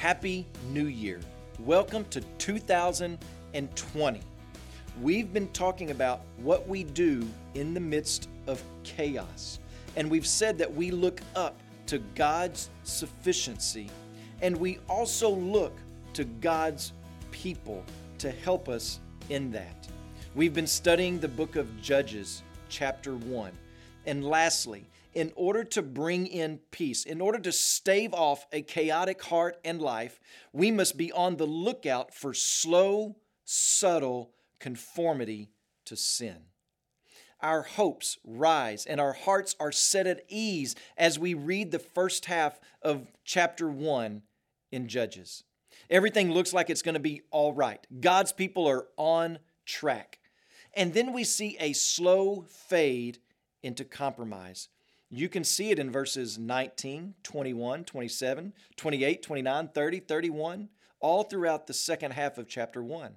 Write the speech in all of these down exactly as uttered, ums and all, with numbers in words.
Happy New Year. Welcome to two thousand twenty. We've been talking about what we do in the midst of chaos. And we've said that we look up to God's sufficiency, and we also look to God's people to help us in that. We've been studying the book of Judges, chapter one. And lastly, in order to bring in peace, in order to stave off a chaotic heart and life, we must be on the lookout for slow, subtle conformity to sin. Our hopes rise and our hearts are set at ease as we read the first half of chapter one in Judges. Everything looks like it's going to be all right. God's people are on track. And then we see a slow fade into compromise. You can see it in verses nineteen, twenty-one, twenty-seven, twenty-eight, twenty-nine, thirty, thirty-one, all throughout the second half of chapter one.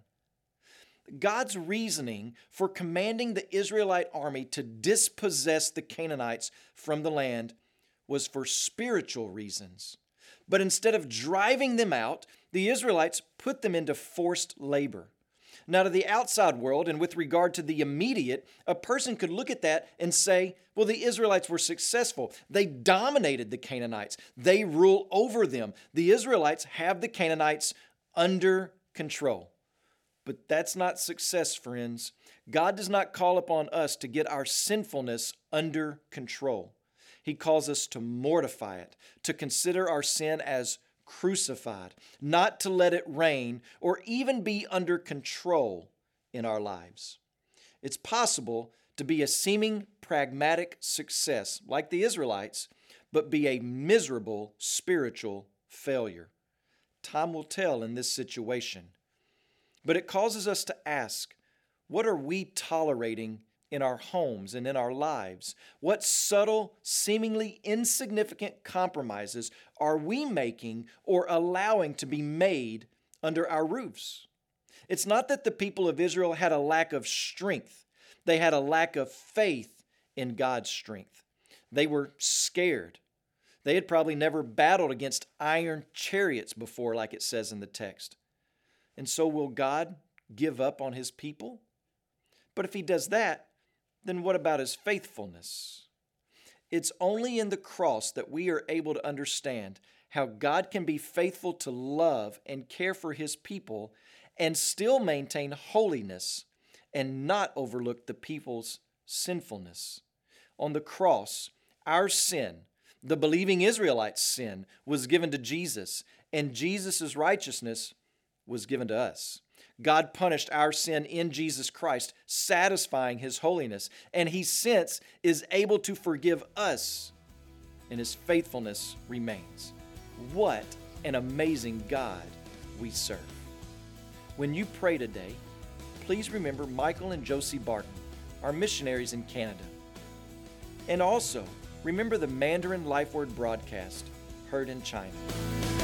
God's reasoning for commanding the Israelite army to dispossess the Canaanites from the land was for spiritual reasons. But instead of driving them out, the Israelites put them into forced labor. Now, to the outside world, and with regard to the immediate, a person could look at that and say, well, the Israelites were successful. They dominated the Canaanites. They rule over them. The Israelites have the Canaanites under control. But that's not success, friends. God does not call upon us to get our sinfulness under control. He calls us to mortify it, to consider our sin as crucified, not to let it reign or even be under control in our lives. It's possible to be a seeming pragmatic success like the Israelites, but be a miserable spiritual failure. Time will tell in this situation. But it causes us to ask, what are we tolerating in our homes and in our lives? What subtle, seemingly insignificant compromises are we making or allowing to be made under our roofs? It's not that the people of Israel had a lack of strength. They had a lack of faith in God's strength. They were scared. They had probably never battled against iron chariots before, like it says in the text. And so will God give up on His people? But if He does that, then what about His faithfulness? It's only in the cross that we are able to understand how God can be faithful to love and care for His people and still maintain holiness and not overlook the people's sinfulness. On the cross, our sin, the believing Israelites' sin, was given to Jesus, and Jesus' righteousness was given to us. God punished our sin in Jesus Christ, satisfying His holiness, and He since is able to forgive us, and His faithfulness remains. What an amazing God we serve. When you pray today, please remember Michael and Josie Barton, our missionaries in Canada. And also, remember the Mandarin Life Word broadcast heard in China.